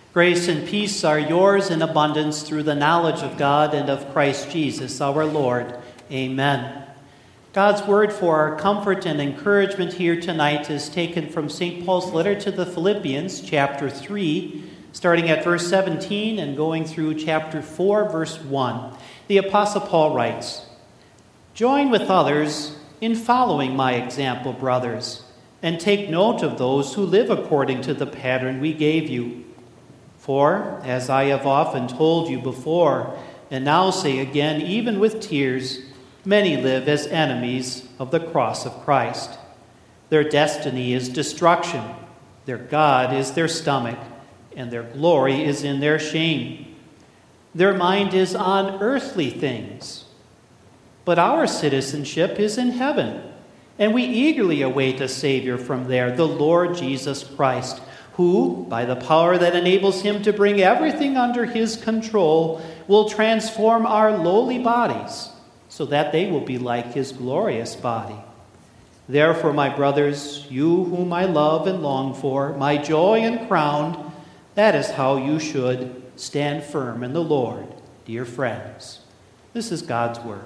Grace and peace are yours in abundance through the knowledge of God and of Christ Jesus our Lord. Amen. God's word for our comfort and encouragement here tonight is taken from St. Paul's letter to the Philippians, chapter 3, starting at verse 17 and going through chapter 4, verse 1. The Apostle Paul writes, "Join with others in following my example, brothers, and take note of those who live according to the pattern we gave you. For, as I have often told you before, and now say again, even with tears, many live as enemies of the cross of Christ. Their destiny is destruction, their God is their stomach, and their glory is in their shame. Their mind is on earthly things. But our citizenship is in heaven, and we eagerly await a Savior from there, the Lord Jesus Christ, who, by the power that enables him to bring everything under his control, will transform our lowly bodies so that they will be like his glorious body. Therefore, my brothers, you whom I love and long for, my joy and crown, that is how you should stand firm in the Lord, dear friends." This is God's word.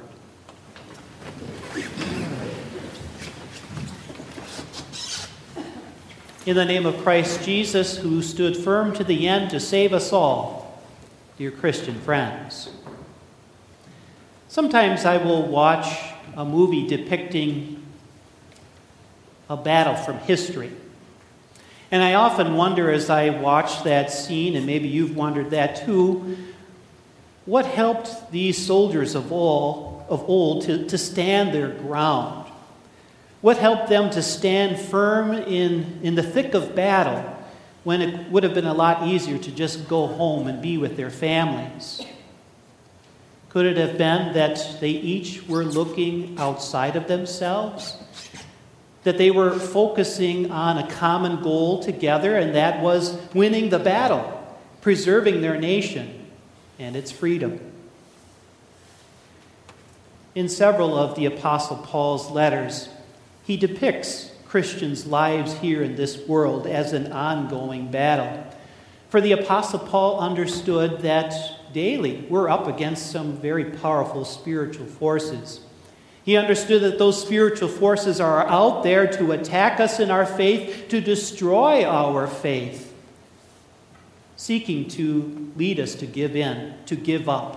In the name of Christ Jesus, who stood firm to the end to save us all, dear Christian friends. Sometimes I will watch a movie depicting a battle from history. And I often wonder as I watch that scene, and maybe you've wondered that too, what helped these soldiers of old to stand their ground? What helped them to stand firm in the thick of battle when it would have been a lot easier to just go home and be with their families? Could it have been that they each were looking outside of themselves? That they were focusing on a common goal together, and that was winning the battle, preserving their nation and its freedom. In several of the Apostle Paul's letters, he depicts Christians' lives here in this world as an ongoing battle. For the Apostle Paul understood that daily we're up against some very powerful spiritual forces. He understood that those spiritual forces are out there to attack us in our faith, to destroy our faith, seeking to lead us to give in, to give up.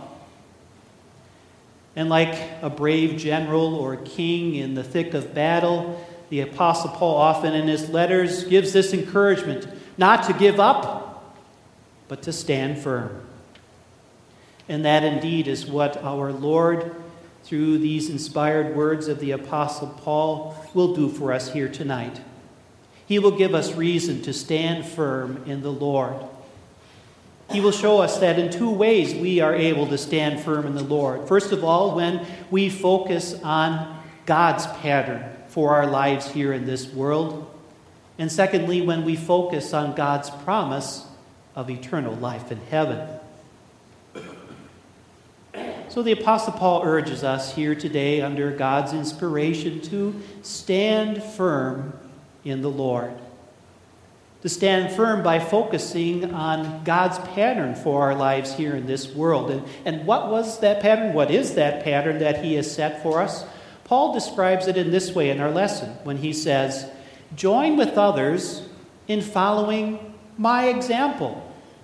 And like a brave general or king in the thick of battle, the Apostle Paul often in his letters gives this encouragement, not to give up, but to stand firm. And that indeed is what our Lord, through these inspired words of the Apostle Paul, will do for us here tonight. He will give us reason to stand firm in the Lord. He will show us that in two ways we are able to stand firm in the Lord. First of all, when we focus on God's pattern for our lives here in this world. And secondly, when we focus on God's promise of eternal life in heaven. So the Apostle Paul urges us here today under God's inspiration to stand firm in the Lord. To stand firm by focusing on God's pattern for our lives here in this world. And what was that pattern? What is that pattern that he has set for us? Paul describes it in this way in our lesson when he says, "Join with others in following my example."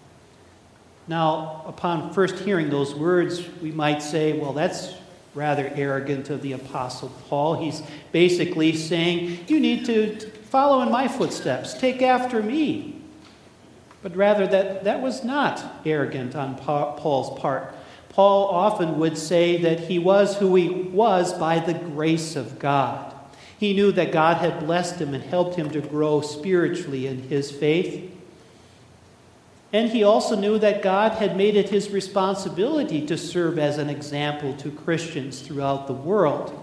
Now, upon first hearing those words, we might say, well, that's rather arrogant of the Apostle Paul. He's basically saying, you need to follow in my footsteps, take after me. But rather, that was not arrogant on Paul's part. Paul often would say that he was who he was by the grace of God. He knew that God had blessed him and helped him to grow spiritually in his faith. And he also knew that God had made it his responsibility to serve as an example to Christians throughout the world.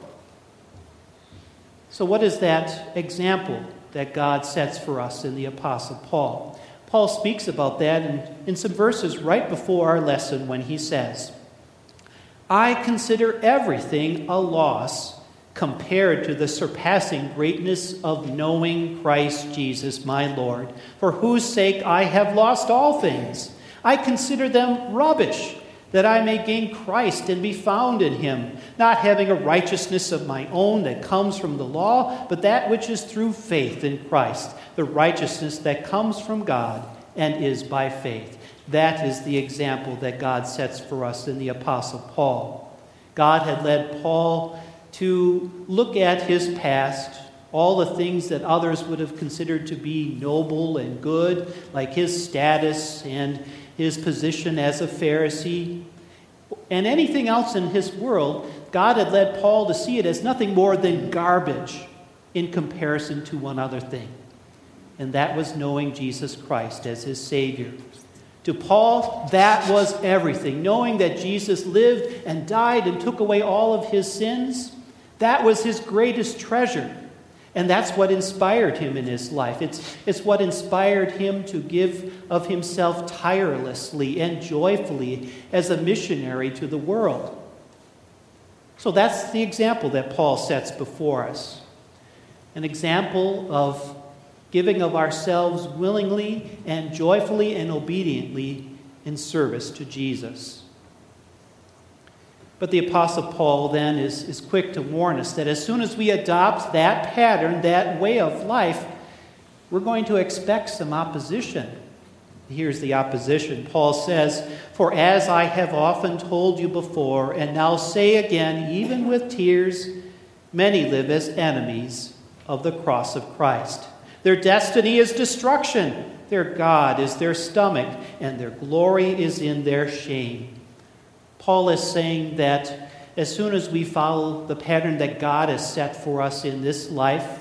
So what is that example that God sets for us in the Apostle Paul? Paul speaks about that in some verses right before our lesson when he says, "I consider everything a loss compared to the surpassing greatness of knowing Christ Jesus my Lord, for whose sake I have lost all things. I consider them rubbish, that I may gain Christ and be found in him, not having a righteousness of my own that comes from the law, but that which is through faith in Christ, the righteousness that comes from God and is by faith. That is the example that God sets for us in the Apostle Paul. God had led Paul to look at his past, all the things that others would have considered to be noble and good, like his status and his position as a Pharisee, and anything else in his world. God had led Paul to see it as nothing more than garbage in comparison to one other thing, and that was knowing Jesus Christ as his Savior. To Paul, that was everything. Knowing that Jesus lived and died and took away all of his sins, that was his greatest treasure. And that's what inspired him in his life. It's what inspired him to give of himself tirelessly and joyfully as a missionary to the world. So that's the example that Paul sets before us. An example of giving of ourselves willingly and joyfully and obediently in service to Jesus. But the Apostle Paul then is quick to warn us that as soon as we adopt that pattern, that way of life, we're going to expect some opposition. Here's the opposition. Paul says, "For as I have often told you before, and now say again, even with tears, many live as enemies of the cross of Christ. Their destiny is destruction. Their God is their stomach, and their glory is in their shame." Paul is saying that as soon as we follow the pattern that God has set for us in this life,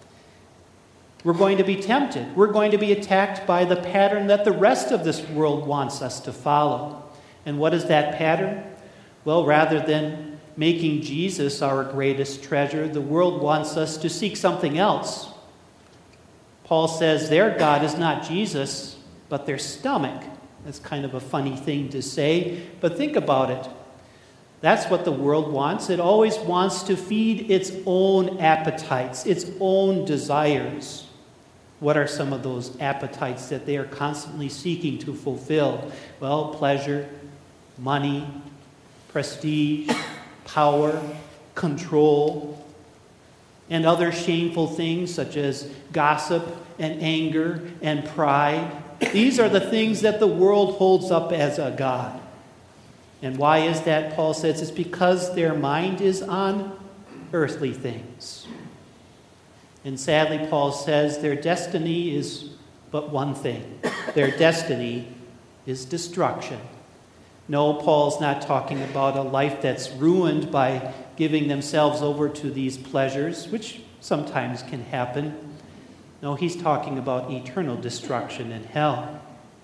we're going to be tempted. We're going to be attacked by the pattern that the rest of this world wants us to follow. And what is that pattern? Well, rather than making Jesus our greatest treasure, the world wants us to seek something else. Paul says their God is not Jesus, but their stomach. That's kind of a funny thing to say, but think about it. That's what the world wants. It always wants to feed its own appetites, its own desires. What are some of those appetites that they are constantly seeking to fulfill? Well, pleasure, money, prestige, power, control, and other shameful things such as gossip and anger and pride. These are the things that the world holds up as a god. And why is that? Paul says it's because their mind is on earthly things. And sadly, Paul says their destiny is but one thing. Their destiny is destruction. No, Paul's not talking about a life that's ruined by giving themselves over to these pleasures, which sometimes can happen. No, he's talking about eternal destruction in hell.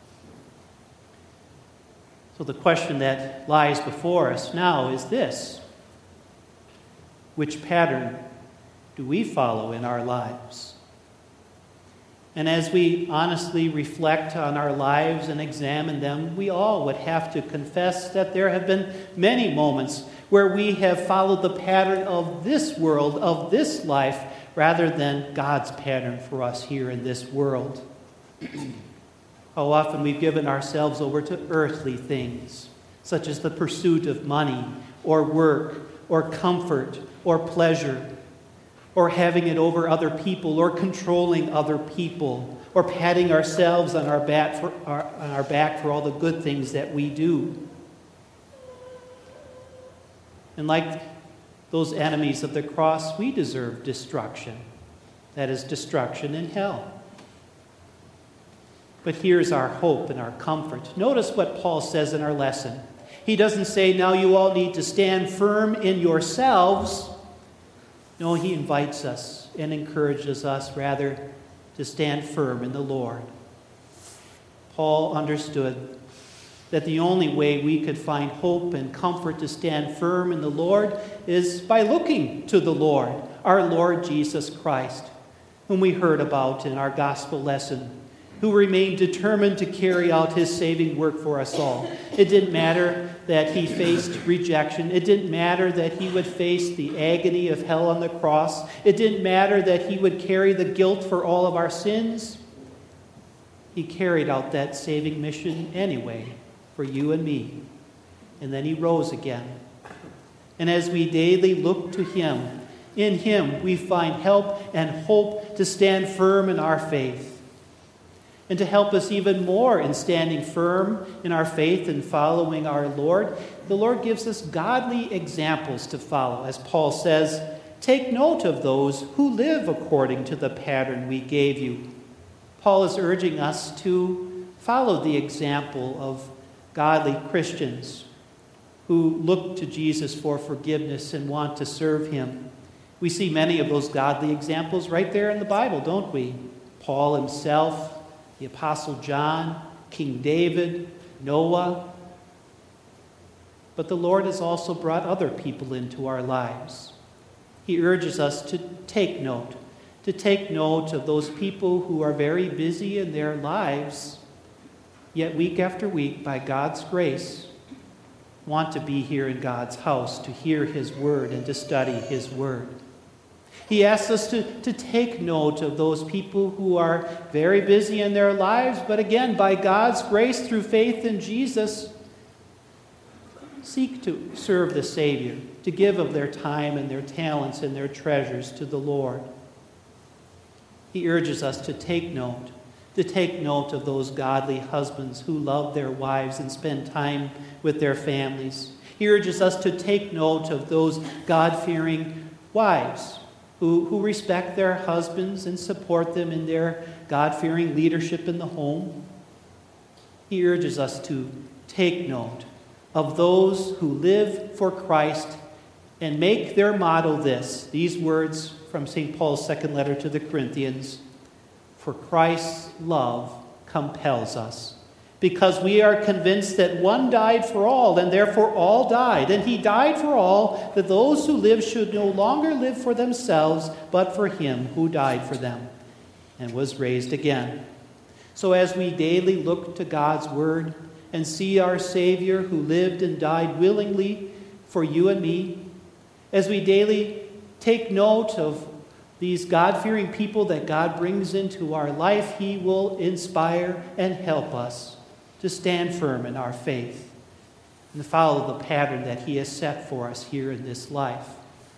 So the question that lies before us now is this: which pattern do we follow in our lives? And as we honestly reflect on our lives and examine them, we all would have to confess that there have been many moments where we have followed the pattern of this world, of this life, rather than God's pattern for us here in this world. How often we've given ourselves over to earthly things, such as the pursuit of money, or work, or comfort, or pleasure, or having it over other people, or controlling other people, or patting ourselves on our back for all the good things that we do. And like those enemies of the cross, we deserve destruction. That is destruction in hell. But here's our hope and our comfort. Notice what Paul says in our lesson. He doesn't say, now you all need to stand firm in yourselves. No, he invites us and encourages us, rather, to stand firm in the Lord. Paul understood that the only way we could find hope and comfort to stand firm in the Lord is by looking to the Lord, our Lord Jesus Christ, whom we heard about in our gospel lesson who remained determined to carry out his saving work for us all. It didn't matter that he faced rejection. It didn't matter that he would face the agony of hell on the cross. It didn't matter that he would carry the guilt for all of our sins. He carried out that saving mission anyway for you and me. And then he rose again. And as we daily look to him, in him we find help and hope to stand firm in our faith. And to help us even more in standing firm in our faith and following our Lord, the Lord gives us godly examples to follow. As Paul says, take note of those who live according to the pattern we gave you. Paul is urging us to follow the example of godly Christians who look to Jesus for forgiveness and want to serve him. We see many of those godly examples right there in the Bible, don't we? Paul himself, the Apostle John, King David, Noah. But the Lord has also brought other people into our lives. He urges us to take note of those people who are very busy in their lives, yet week after week, by God's grace, want to be here in God's house to hear his word and to study his word. He asks us to take note of those people who are very busy in their lives, but again, by God's grace through faith in Jesus, seek to serve the Savior, to give of their time and their talents and their treasures to the Lord. He urges us to take note of those godly husbands who love their wives and spend time with their families. He urges us to take note of those God-fearing wives who respect their husbands and support them in their God-fearing leadership in the home. He urges us to take note of those who live for Christ and make their motto these words from St. Paul's second letter to the Corinthians: for Christ's love compels us, because we are convinced that one died for all, and therefore all died. And he died for all, that those who live should no longer live for themselves, but for him who died for them and was raised again. So as we daily look to God's word and see our Savior who lived and died willingly for you and me, as we daily take note of these God-fearing people that God brings into our life, he will inspire and help us to stand firm in our faith and to follow the pattern that he has set for us here in this life.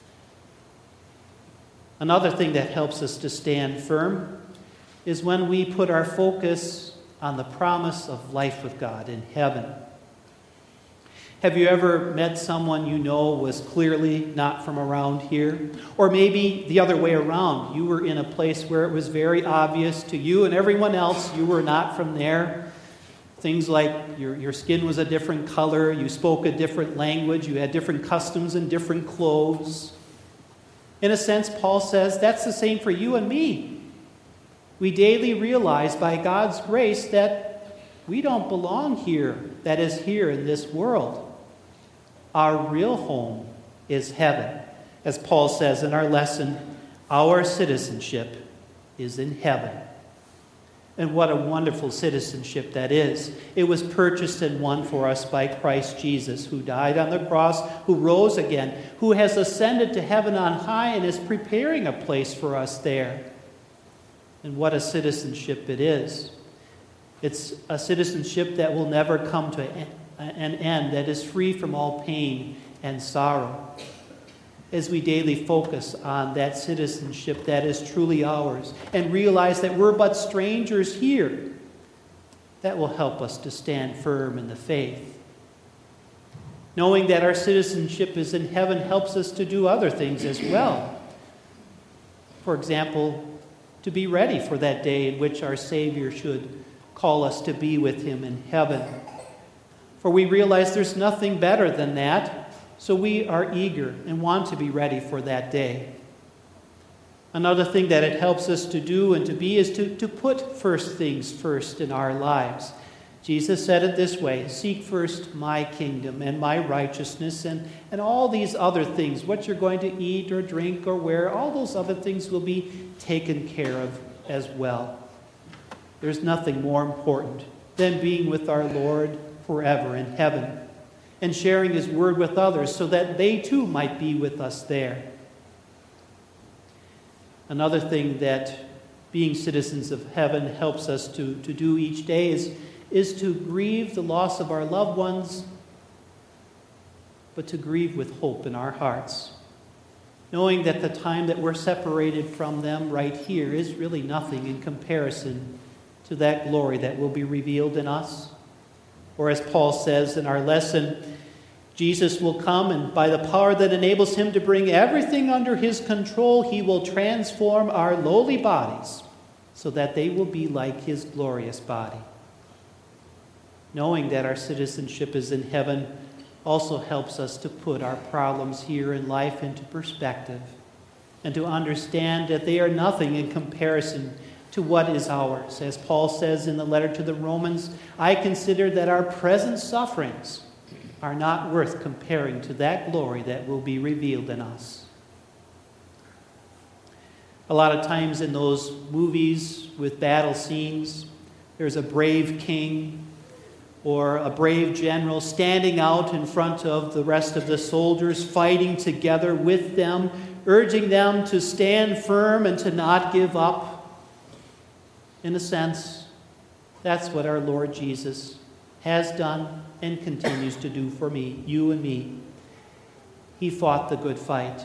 Another thing that helps us to stand firm is when we put our focus on the promise of life with God in heaven. Have you ever met someone you know was clearly not from around here? Or maybe the other way around. You were in a place where it was very obvious to you and everyone else you were not from there. Things like your skin was a different color, you spoke a different language, you had different customs and different clothes. In a sense, Paul says that's the same for you and me. We daily realize by God's grace that we don't belong here, that is, here in this world. Our real home is heaven. As Paul says in our lesson, our citizenship is in heaven. And what a wonderful citizenship that is. It was purchased and won for us by Christ Jesus, who died on the cross, who rose again, who has ascended to heaven on high and is preparing a place for us there. And what a citizenship it is. It's a citizenship that will never come to an end, that is free from all pain and sorrow. As we daily focus on that citizenship that is truly ours and realize that we're but strangers here, that will help us to stand firm in the faith. Knowing that our citizenship is in heaven helps us to do other things as well. For example, to be ready for that day in which our Savior should call us to be with him in heaven. For we realize there's nothing better than that, so we are eager and want to be ready for that day. Another thing that it helps us to do and to be is to put first things first in our lives. Jesus said it this way: seek first my kingdom and my righteousness, and all these other things, what you're going to eat or drink or wear, all those other things will be taken care of as well. There's nothing more important than being with our Lord forever in heaven and sharing his word with others so that they too might be with us there. Another thing that being citizens of heaven helps us to do each day is to grieve the loss of our loved ones, but to grieve with hope in our hearts, knowing that the time that we're separated from them right here is really nothing in comparison to that glory that will be revealed in us. Or as Paul says in our lesson, Jesus will come, and by the power that enables him to bring everything under his control, he will transform our lowly bodies so that they will be like his glorious body. Knowing that our citizenship is in heaven also helps us to put our problems here in life into perspective and to understand that they are nothing in comparison to what is ours. As Paul says in the letter to the Romans, I consider that our present sufferings are not worth comparing to that glory that will be revealed in us. A lot of times in those movies with battle scenes, there's a brave king or a brave general standing out in front of the rest of the soldiers, fighting together with them, urging them to stand firm and to not give up. In a sense, that's what our Lord Jesus has done and continues to do for me, you and me. He fought the good fight.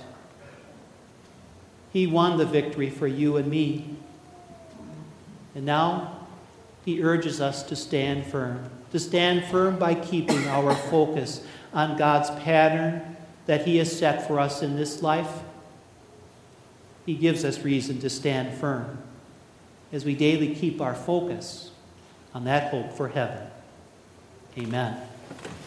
He won the victory for you and me. And now he urges us to stand firm by keeping our focus on God's pattern that he has set for us in this life. He gives us reason to stand firm as we daily keep our focus on that hope for heaven. Amen.